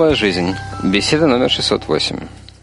Новая жизнь. Беседа номер 608.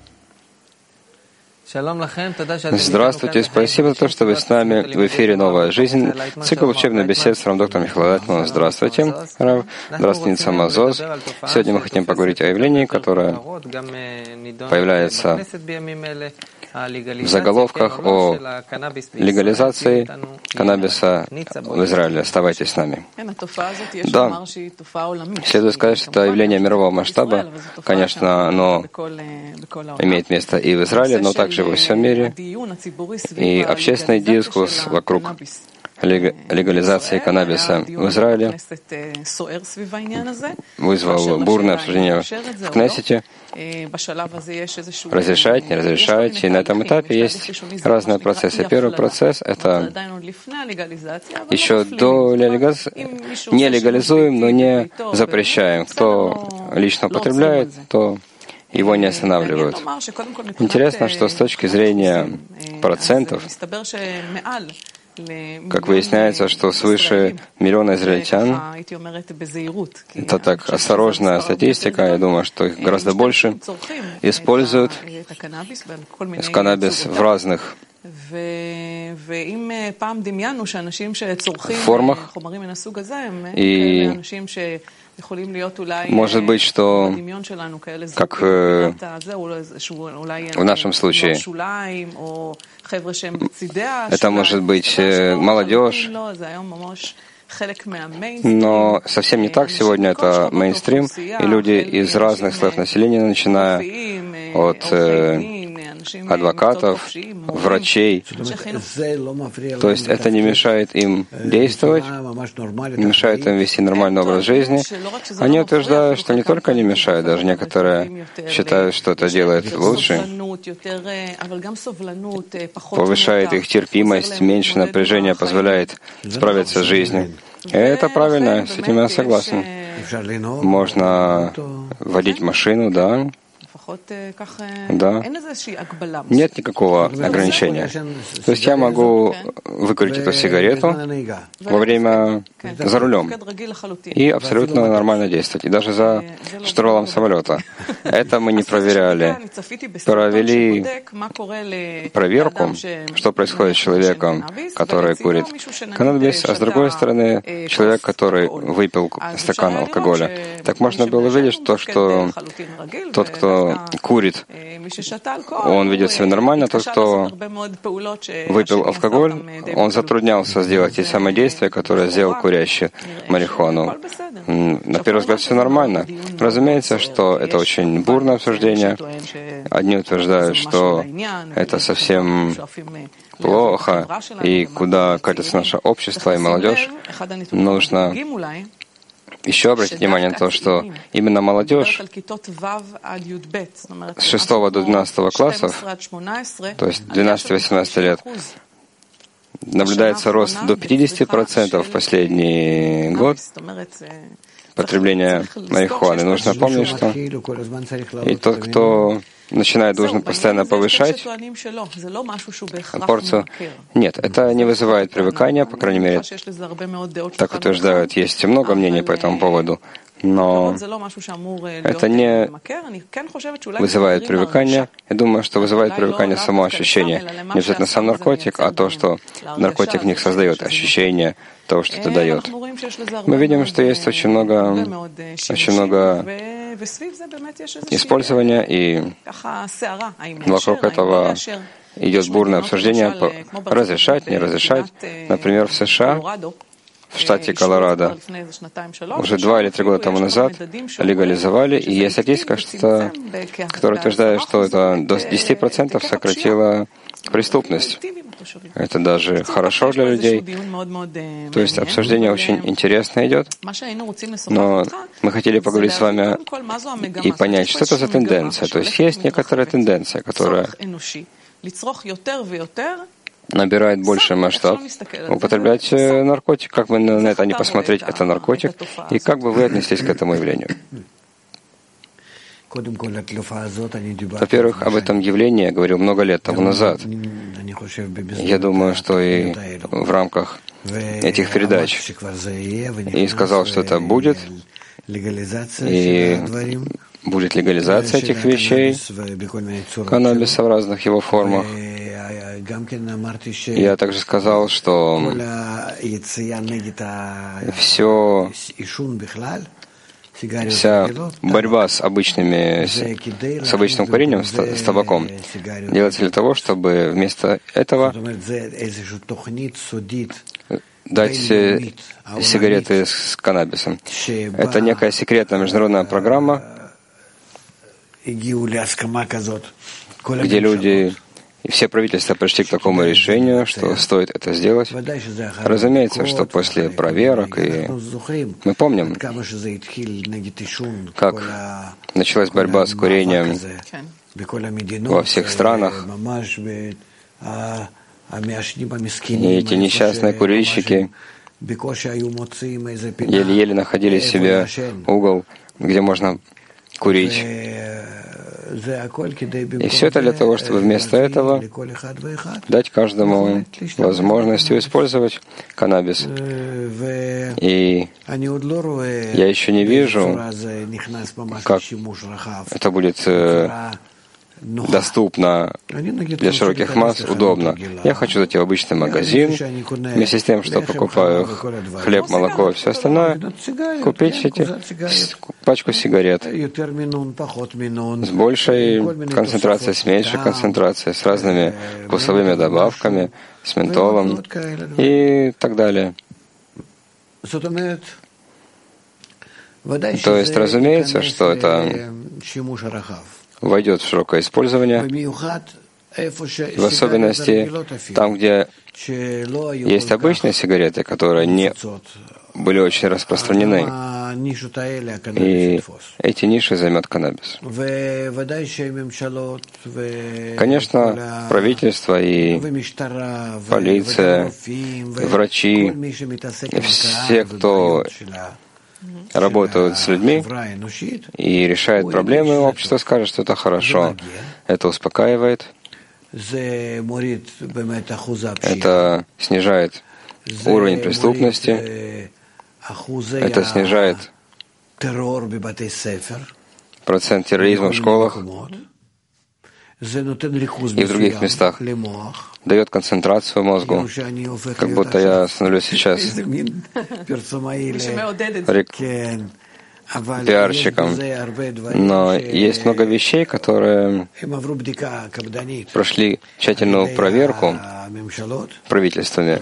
Здравствуйте, спасибо за то, что вы с нами в эфире «Новая жизнь». Цикл учебных бесед с доктором Михаилом Лайтманом. Здравствуйте, Рав. Здравствуйте, Ница Мазоз. Сегодня мы хотим поговорить о явлении, которое появляется в заголовках о легализации каннабиса в Израиле. Оставайтесь с нами. Да, следует сказать, что это явление мирового масштаба. Конечно, оно имеет место и в Израиле, но также во всем мире. И общественный дискурс вокруг легализации каннабиса в Израиле вызвал бурное обсуждение в Кнессете. Разрешать, не разрешать. И на этом этапе есть разные процессы. Первый процесс — это еще до легализации. Не легализуем, но не запрещаем. Кто лично употребляет, то его не останавливают. Интересно, что с точки зрения процентов, как выясняется, что свыше миллиона израильтян, это так осторожная статистика, я думаю, что их гораздо больше, используют каннабис в разных формах. И может быть, что, как в нашем случае, это может быть молодежь, но совсем не так. Сегодня это мейнстрим, и люди из разных слоев населения, начиная от адвокатов, врачей. То есть это не мешает им действовать, не мешает им вести нормальный образ жизни. Они утверждают, что не только не мешает, даже некоторые считают, что это делает лучше, повышает их терпимость, меньше напряжения, позволяет справиться с жизнью. И это правильно, с этим я согласен. Можно водить машину, да. Да. Нет никакого ограничения. То есть я могу выкурить эту сигарету во время за рулем и абсолютно нормально действовать. И даже за штурвалом самолета. Это мы не проверяли. Провели проверку, что происходит с человеком, который курит каннабис, а с другой стороны, человек, который выпил стакан алкоголя. Так можно было увидеть, что тот, кто курит, он ведет себя нормально, тот, кто выпил алкоголь, он затруднялся сделать те самые действия, которые сделал курящий марихуану. На первый взгляд все нормально. Разумеется, что это очень бурное обсуждение. Одни утверждают, что это совсем плохо, и куда катится наше общество и молодежь, нужно еще обратить внимание на то, что именно молодежь с 6 до 12 классов, то есть 12-18 лет, наблюдается рост до 50% в последний год потребления марихуаны. Нужно помнить, что и тот, кто начинает, должен постоянно повышать порцию. Нет, это не вызывает привыкания, по крайней мере, так утверждают. Есть много мнений по этому поводу, но это не вызывает привыкания. Я думаю, что вызывает привыкание само ощущение. Не обязательно сам наркотик, а то, что наркотик в них создает ощущение того, что это дает. Мы видим, что есть очень много использования, и вокруг этого идет бурное обсуждение, разрешать, не разрешать. Например, в США, в штате Колорадо, уже 2 или 3 года тому назад легализовали, и есть статистика, которая утверждает, что это до 10% сократило преступность. Это даже хорошо для людей. То есть обсуждение очень интересно идет. Но мы хотели поговорить с вами и понять, что это за тенденция. То есть есть некоторая тенденция, которая набирает больший масштаб, употреблять наркотик. Как бы на это не посмотреть, это наркотик. И как бы вы отнеслись к этому явлению? Во-первых, об этом явлении я говорил много лет тому назад. Я думаю, что и в рамках этих передач. И сказал, что это будет. И будет легализация этих вещей, каннабиса в разных его формах. Я также сказал, что вся борьба с обычным курением, с табаком, делается для того, чтобы вместо этого дать сигареты с каннабисом. Это некая секретная международная программа, где люди и все правительства пришли к такому решению, что стоит это сделать. Разумеется, что после проверок, и мы помним, как началась борьба с курением во всех странах, и эти несчастные курильщики еле-еле находили себе угол, где можно курить. И все это для того, чтобы вместо этого дать каждому возможность использовать каннабис. И я еще не вижу, как это будет доступно для широких масс, удобно. Я хочу зайти в обычный магазин, вместе с тем, что покупаю хлеб, молоко и все остальное, купить пачку сигарет с большей концентрацией, с меньшей концентрацией, с разными вкусовыми добавками, с ментолом и так далее. То есть, разумеется, что это войдет в широкое использование, в особенности там, где есть обычные сигареты, которые не были очень распространены, и эти ниши займет каннабис. Конечно, правительство и полиция, врачи, все, кто работают с людьми и решают проблемы, общество скажет, что это хорошо. Это успокаивает. Это снижает уровень преступности. Это снижает процент терроризма в школах и в других местах. Дает концентрацию мозгу, как будто я становлюсь сейчас пиарщиком. Но есть много вещей, которые прошли тщательную проверку правительствами,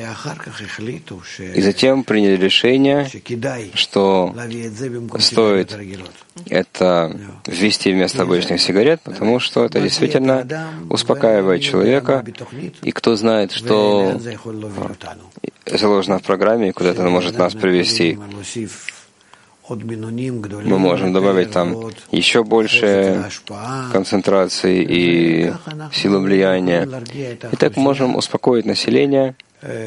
и затем приняли решение, что стоит это ввести вместо обычных сигарет, потому что это действительно успокаивает человека, и кто знает, что заложено в программе и куда это может нас привести. Мы можем добавить там еще больше концентрации и силы влияния. И так можем успокоить население,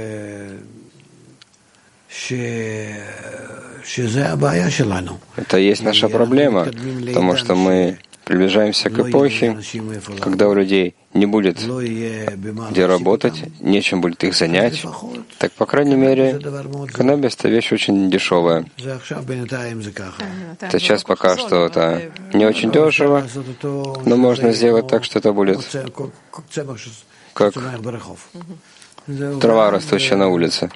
это и есть наша проблема, потому что мы приближаемся к эпохе, когда у людей не будет где работать, нечем будет их занять. Так, по крайней мере, каннабис — это вещь очень дешевая. Сейчас пока что это не очень дешево, но можно сделать так, что это будет как трава, растущая на улице.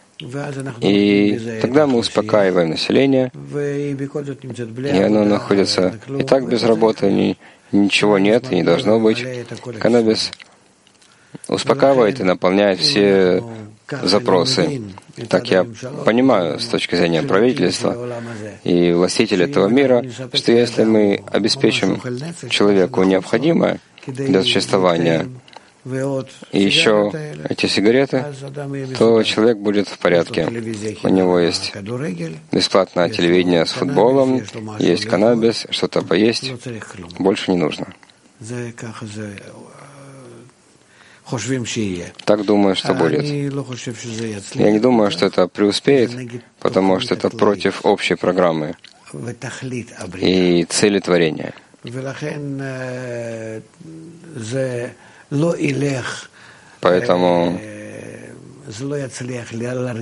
И тогда мы успокаиваем население, и оно находится и так без работы, ничего нет и не должно быть. Каннабис успокаивает и наполняет все запросы. Так я понимаю с точки зрения правительства и властителей этого мира, что если мы обеспечим человеку необходимое для существования, и еще эти сигареты, то человек будет в порядке. У него есть бесплатное телевидение с футболом, есть каннабис, что-то поесть, больше не нужно. Так думаю, что будет. Я не думаю, что это преуспеет, потому что это против общей программы и цели творения. Поэтому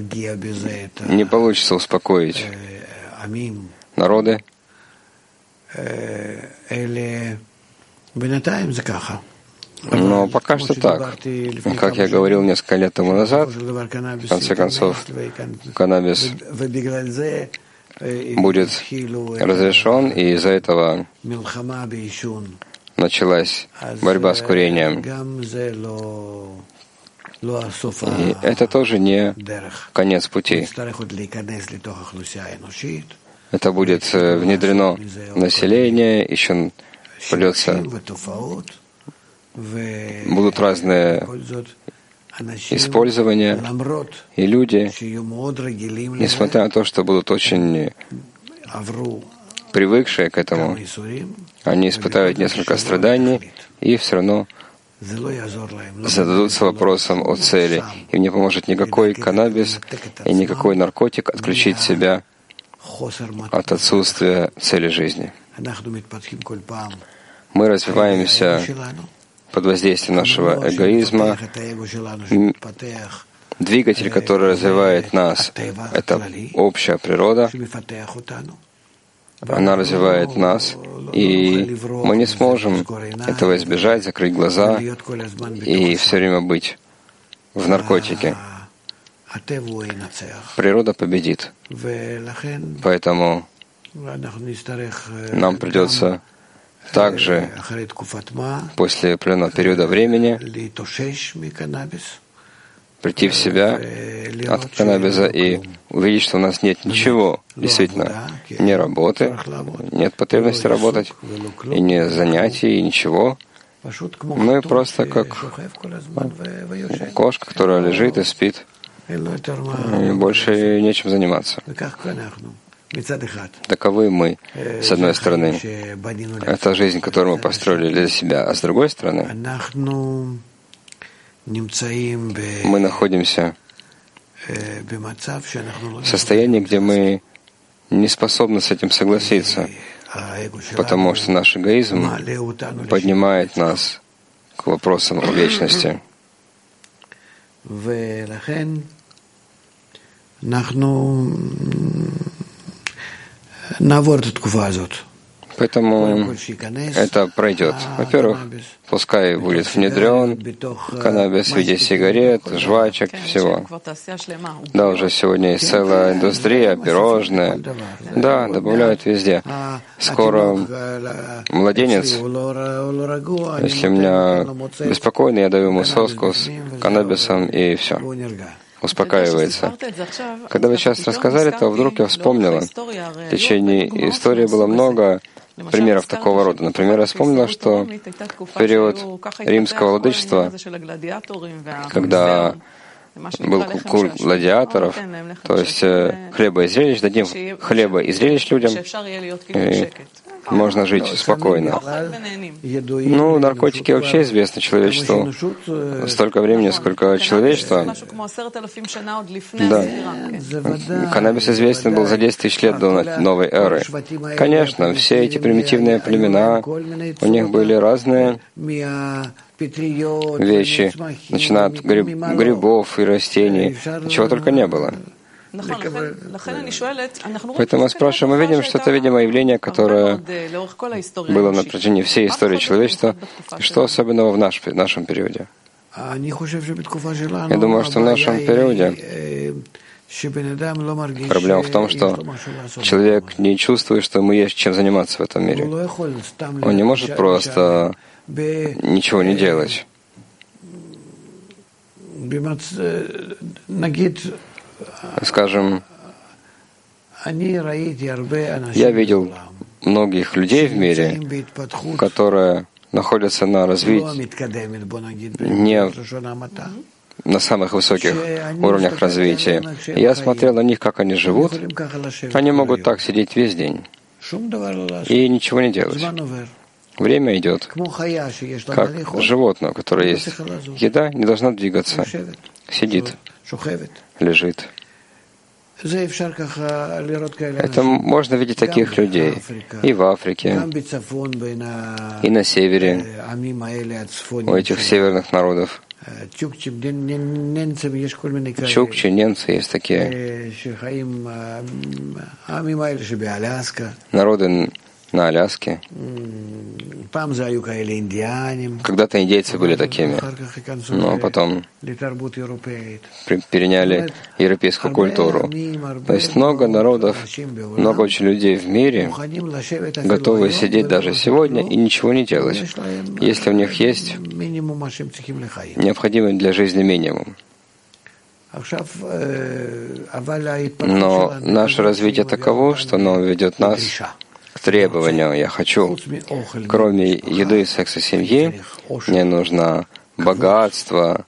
не получится успокоить народы, Но пока что так. Как я говорил несколько лет тому назад, в конце концов, каннабис будет разрешен, и из-за этого началась борьба с курением. И это тоже не конец пути. Это будет внедрено в население, еще придется, будут разные использования, и люди, несмотря на то, что будут очень привыкшие к этому, они испытают несколько страданий и все равно зададутся вопросом о цели. Им не поможет никакой каннабис и никакой наркотик отключить себя от отсутствия цели жизни. Мы развиваемся под воздействием нашего эгоизма. Двигатель, который развивает нас, это общая природа. Она развивает нас, и мы не сможем этого избежать, закрыть глаза и все время быть в наркотике. Природа победит. Поэтому нам придется также после определенного периода времени прийти в себя от каннабиса и увидеть, что у нас нет ничего, действительно, ни работы, нет потребности работать, и ни занятий, и ничего. Мы просто как кошка, которая лежит и спит, и больше нечем заниматься. Таковы мы, с одной стороны. Это жизнь, которую мы построили для себя, а с другой стороны, мы находимся в состоянии, где мы не способны с этим согласиться, потому что наш эгоизм поднимает нас к вопросам о вечности. Поэтому это пройдет. Во-первых, пускай будет внедрен каннабис в виде сигарет, жвачек, всего. Да, уже сегодня есть целая индустрия, пирожные. Да, добавляют везде. Скоро младенец, если меня беспокойно, я даю ему соску с каннабисом, и все. Успокаивается. Когда вы сейчас рассказали, то вдруг я вспомнила. В течение истории было много примеров такого рода. Например, я вспомнила, что в период римского владычества, когда был культ гладиаторов, то есть хлеба и зрелищ, дадим хлеба и зрелищ людям, и можно жить спокойно. Ну, наркотики вообще известны человечеству столько времени, сколько человечество. Да. Каннабис известен был за 10 тысяч лет до новой эры. Конечно, все эти примитивные племена, у них были разные вещи, начиная от грибов и растений, чего только не было. Поэтому мы спрашиваем, мы видим, что это, видимо, явление, которое было на протяжении всей истории человечества. Что особенного в нашем периоде? Я думаю, что в нашем периоде проблема в том, что человек не чувствует, что ему есть чем заниматься в этом мире. Он не может просто ничего не делать. Скажем, я видел многих людей в мире, которые находятся на развитии, не на самых высоких уровнях развития. Я смотрел на них, как они живут. Они могут так сидеть весь день и ничего не делать. Время идет, как животное, у которого есть еда, не должна двигаться, сидит, лежит. Это можно видеть таких людей и в Африке, и на севере, у этих северных народов. Чукчи, немцы есть такие. Народы на Аляске. Когда-то индейцы были такими, но потом переняли европейскую культуру. То есть много народов, много очень людей в мире готовы сидеть даже сегодня и ничего не делать, если у них есть необходимый для жизни минимум. Но наше развитие таково, что оно ведет нас к требованию «я хочу». Кроме еды, секса, семьи, мне нужно богатство,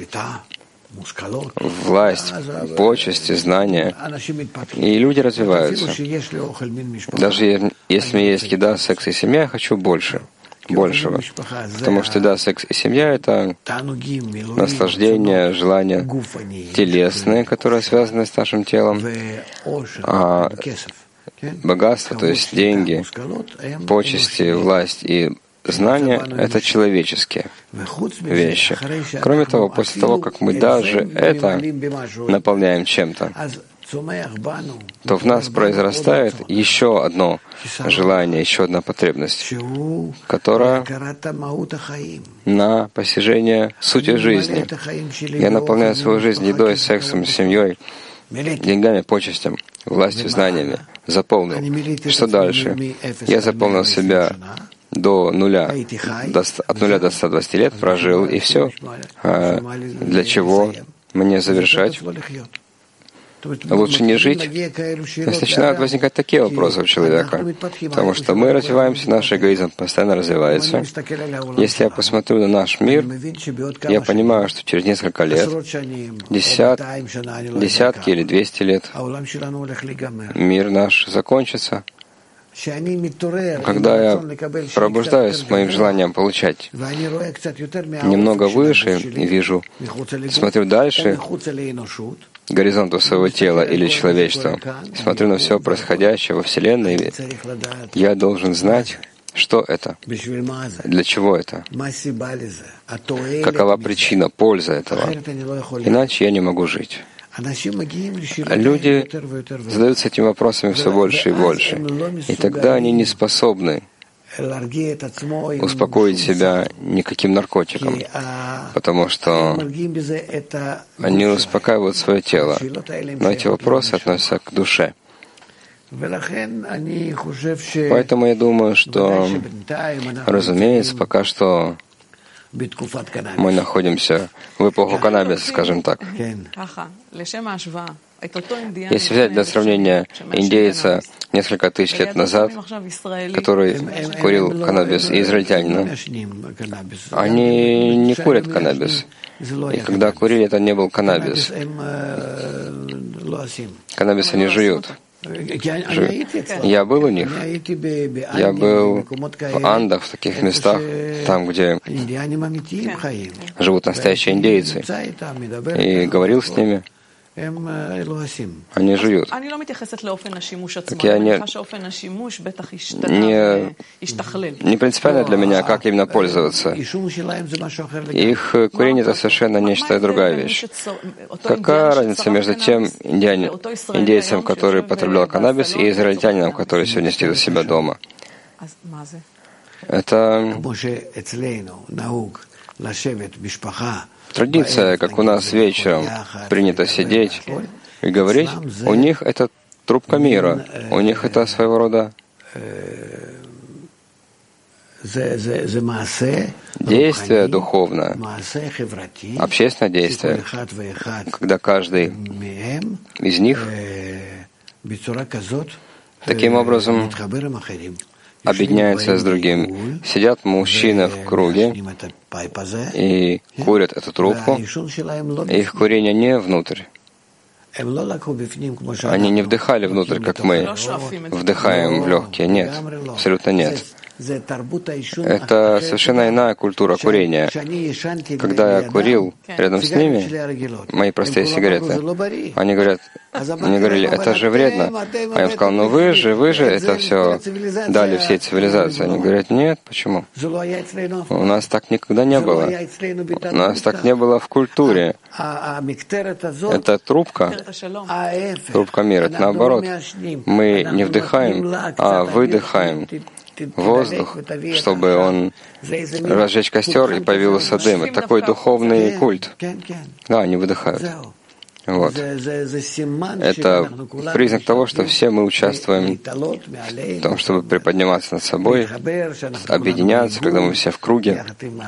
власть, почести, знания. И люди развиваются. Даже если у меня есть еда, секс и семья, я хочу большего. Потому что еда, секс и семья — это наслаждение, желания телесные, которые связаны с нашим телом, а богатство, то есть деньги, почести, власть и знания — это человеческие вещи. Кроме того, после того, как мы даже это наполняем чем-то, то в нас произрастает еще одно желание, еще одна потребность, которая на постижение сути жизни. Я наполняю свою жизнь едой, сексом, семьей, деньгами, почестям, властью, знаниями. Заполнил. Что дальше? Я заполнил себя до нуля, от 0 до 120 лет прожил, и все. Для чего мне завершать? Лучше не жить. То есть начинают возникать такие вопросы у человека, потому что мы развиваемся, наш эгоизм постоянно развивается. Если я посмотрю на наш мир, я понимаю, что через несколько лет, десятки или 200 лет, мир наш закончится. Когда я пробуждаюсь с моим желанием получать немного выше и вижу, смотрю дальше горизонту своего тела или человечества, смотрю на все происходящее во Вселенной, я должен знать, что это, для чего это, какова причина, польза этого. Иначе я не могу жить. Люди задаются этими вопросами все больше и больше, и тогда они не способны успокоить себя никаким наркотиком, потому что они успокаивают свое тело, но эти вопросы относятся к душе. Поэтому я думаю, что, разумеется, пока что мы находимся в эпоху каннабиса, скажем так. Если взять для сравнения индейца несколько тысяч лет назад, который курил каннабис, и израильтянина, они не курят каннабис. И когда курили, это не был каннабис. Каннабис они жуют. Я был у них. Я был в Андах, в таких местах, там, где живут настоящие индейцы, и говорил с ними. Они жуют. Так я не принципиально для меня, как именно пользоваться. Их курение — это совершенно нечто другая вещь. Какая разница между тем индейцем, который потреблял каннабис, и израильтянином, который сегодня сидит у себя дома? Это традиция, как у нас вечером принято сидеть и говорить, у них это трубка мира, у них это своего рода действие духовное, общественное действие, когда каждый из них таким образом объединяется с другим. Сидят мужчины в круге и курят эту трубку, и их курение не внутрь. Они не вдыхали внутрь, как мы вдыхаем в легкие. Нет, абсолютно нет. Это совершенно иная культура курения. Когда я курил рядом с ними, мои простые сигареты, они говорили, это же вредно. А я им сказал, вы же это все дали всей цивилизации. Они говорят, нет, почему? У нас так никогда не было. У нас так не было в культуре. Это трубка мира, это наоборот. Мы не вдыхаем, а выдыхаем воздух, чтобы он разжечь костер и появился дым. Это такой духовный культ. Да, они выдыхают. Вот. Это признак того, что все мы участвуем в том, чтобы приподниматься над собой, объединяться, когда мы все в круге,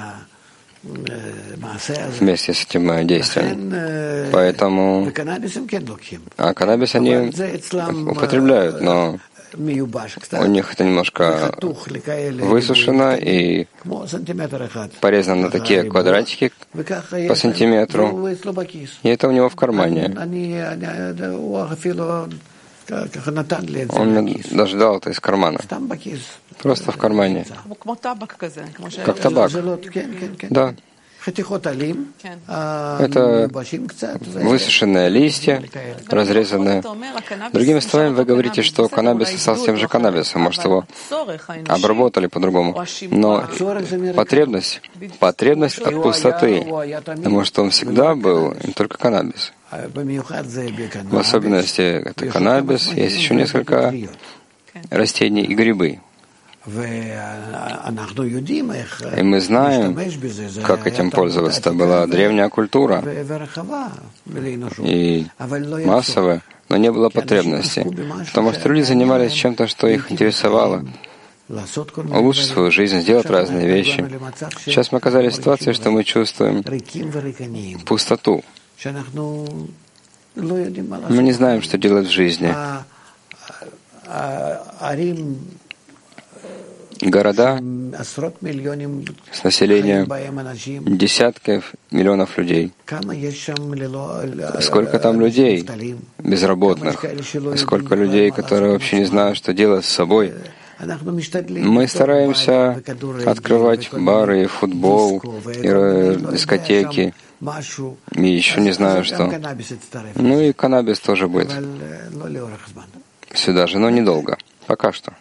вместе с этим действием. Поэтому каннабис они употребляют, но у них это немножко высушено и порезано на такие квадратики по сантиметру, и это у него в кармане. Он мне даже дал это из кармана. Просто в кармане. Как табак. Да. Это высушенные листья, разрезанные. Другими словами, вы говорите, что каннабис остался тем же каннабисом, может, его обработали по-другому. Но потребность от пустоты, потому что он всегда был не только каннабис. В особенности это каннабис, есть еще несколько растений и грибы. И мы знаем, как этим пользоваться. Это была древняя культура и массовая, но не было потребности, потому что люди занимались чем-то, что их интересовало. Улучшить свою жизнь, сделать разные вещи. Сейчас мы оказались в ситуации, что мы чувствуем пустоту. Мы не знаем, что делать в жизни. Города с населением десятков миллионов людей. Сколько там людей безработных, сколько людей, которые вообще не знают, что делать с собой. Мы стараемся открывать бары, футбол, дискотеки, и еще не знаю что. Ну и каннабис тоже будет сюда же, но недолго, пока что.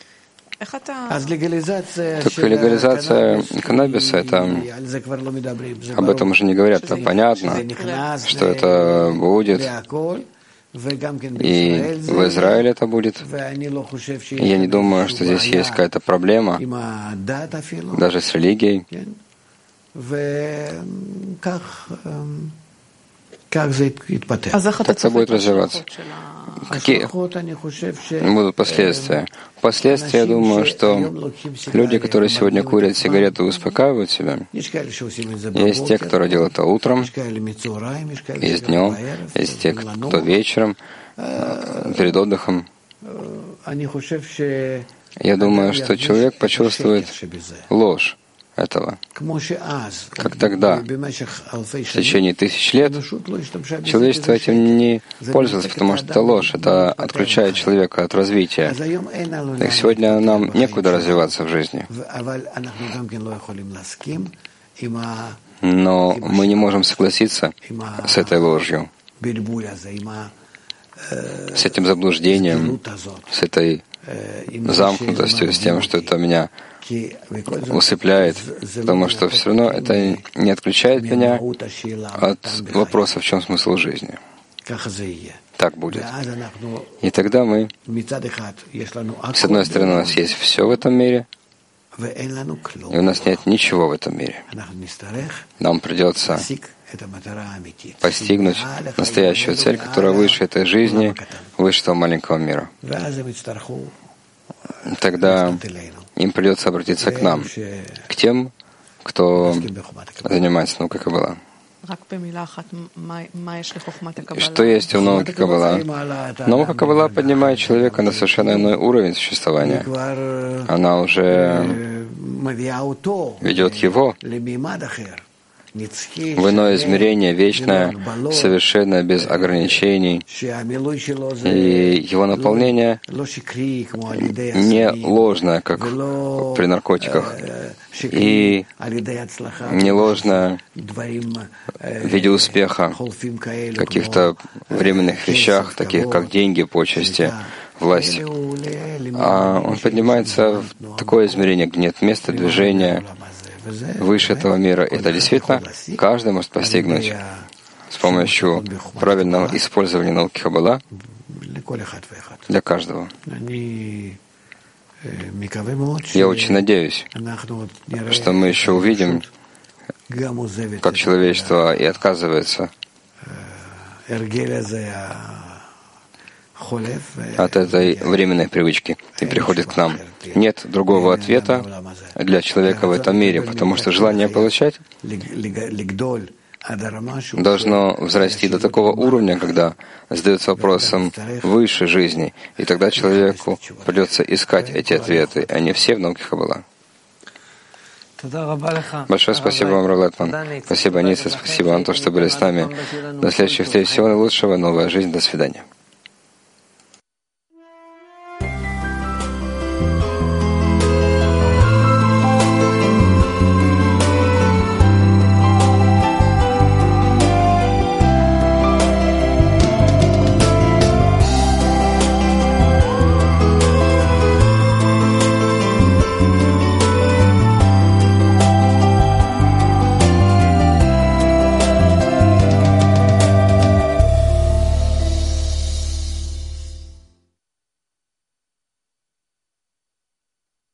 Только легализация каннабиса, об этом уже не говорят, это понятно, что это будет, и в Израиле это будет. Я не думаю, что здесь есть какая-то проблема, даже с религией. Как это будет развиваться? Какие будут последствия? Последствия, я думаю, что люди, которые сегодня курят сигареты, успокаивают себя. Есть те, кто делает это утром, есть днем, есть те, кто вечером, перед отдыхом. Я думаю, что человек почувствует ложь этого. Как тогда, в течение тысяч лет, человечество этим не пользовалось, потому что это ложь, это отключает человека от развития. Так сегодня нам некуда развиваться в жизни. Но мы не можем согласиться с этой ложью, с этим заблуждением, с этой замкнутостью, с тем, что это меня усыпляет, потому что все равно это не отключает меня от вопроса, в чем смысл жизни. Так будет. И тогда мы, с одной стороны, у нас есть все в этом мире, и у нас нет ничего в этом мире. Нам придется постигнуть настоящую цель, которая выше этой жизни, выше этого маленького мира. Тогда им придется обратиться к нам, к тем, кто занимается наукой Каббала. Что есть у науки Каббала? Наука Каббала поднимает человека на совершенно иной уровень существования. Она уже ведет его в иное измерение, вечное, совершенно без ограничений, и его наполнение не ложное, как при наркотиках, и не ложное в виде успеха, каких-то временных вещах, таких как деньги, почести, власть. А он поднимается в такое измерение, где нет места движения выше этого мира. Это действительно каждый может постигнуть с помощью правильного использования науки Каббала для каждого. Я очень надеюсь, что мы еще увидим, как человечество и отказывается от этой временной привычки и приходит к нам. Нет другого ответа для человека в этом мире, потому что желание получать должно взрасти до такого уровня, когда задается вопросом выше жизни, и тогда человеку придется искать эти ответы, а не все в науке Каббала. Большое спасибо вам, Рав Лайтман. Спасибо, Ницца, спасибо вам, то, что были с нами. До следующих встреч. Всего наилучшего. Новая жизнь. До свидания.